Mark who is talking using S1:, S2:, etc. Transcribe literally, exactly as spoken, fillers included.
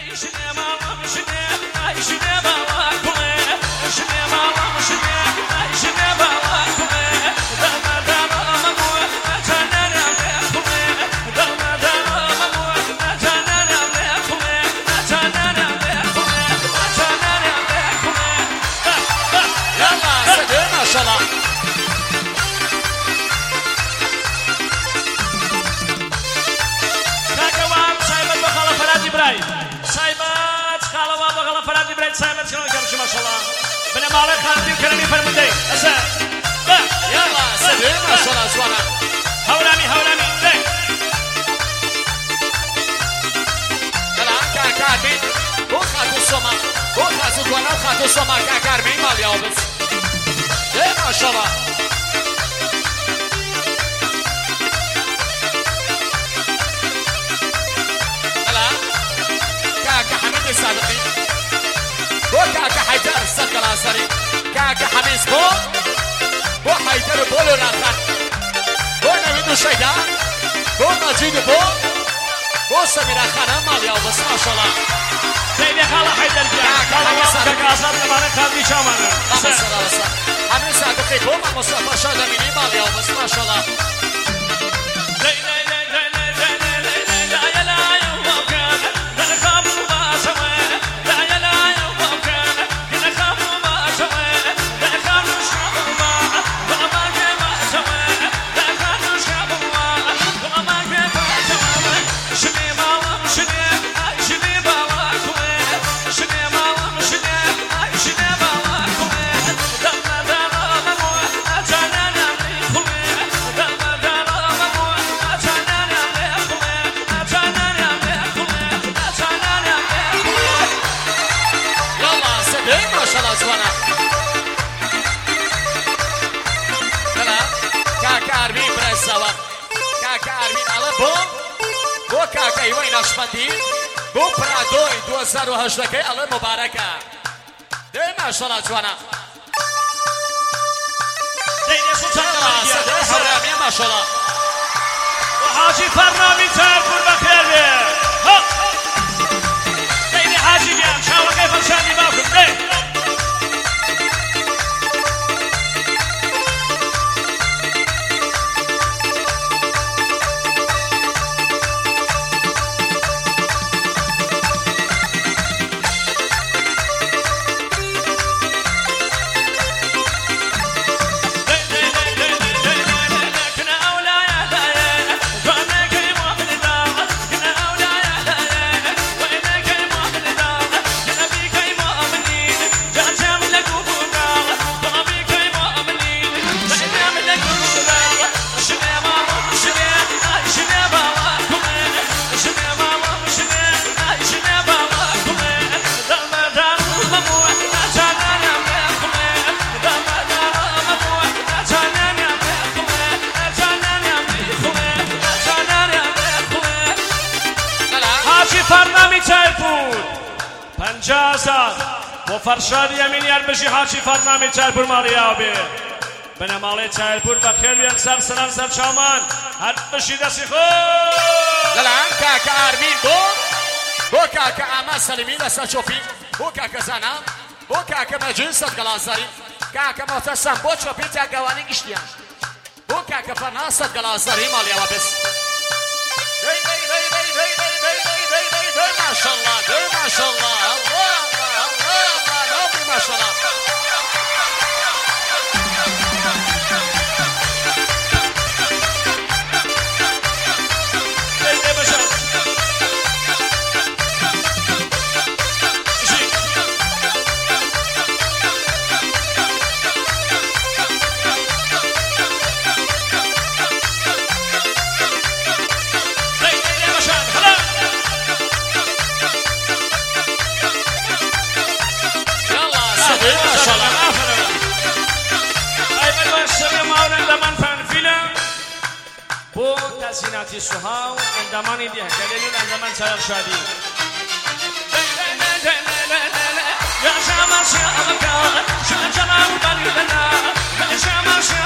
S1: سايبات خالوا بغلا فرادي بريد سايبات شلون كرشي ما شاء الله بنا مالك خالدي وكلامي فرمدي اسا
S2: يلا سيدي ما شاء الله زوانا
S1: هولامي هولامي ليه
S2: الان كاكارمين بو خاتو السوما بو خاتو دوانا وخاتو السوما كاكارمين مال يوبس ليه ما شاء الله السابقين بو كاكا حيدر السد العصري كاكا حميس بو بو حيدر بولو راخان بو نويدو شيدا بو مجيد بو بو سميرا خانم ماليا وبس ما شاء الله
S1: سيدي خالا حيدر جان خالا كاكا أصاب نمانا خالدي شامانا
S2: بس صدا بس حميس صادقي بو ما مصطفى شادميني ماليا وبس ما شاء الله كاكا وين اشبندي بو برادوي دو هزار و هشت كي الله مباركه دي ما شاء الله جوانا
S1: دي سلطان
S2: الله حرامي ما شاء الله
S1: وحاجي فرنامي تاركون بخير بيه دي حاجي بيه ان شاء الله كيف انشاني باكم دي پنجازات و فرشاد یمینی اربشی حاجی فرنامی چارپور مالیا بی بنا مالی چارپور بخیر بیان سر سلام سر شامان هر بشی دستی خود
S2: لالان کاکا آرمین بو بو کاکا آما سلیمی دستا چوپی بو کاکا زنام بو کاکا مجین صد گلازاری کاکا محتسم بو چوپی تا گوانی گشتیان بو کاکا فرنا صد گلازاری مالیا و بس دی دی دی دی دی دی دی دی دی دی ما شاء الله دی ما شاء الله الله الله الله الله ما شاء الله
S1: تزيينات السهاو عندما نديه كليل عندما نسير شادي يا شمس يا أبكار شجرة وبلدنا يا شمس يا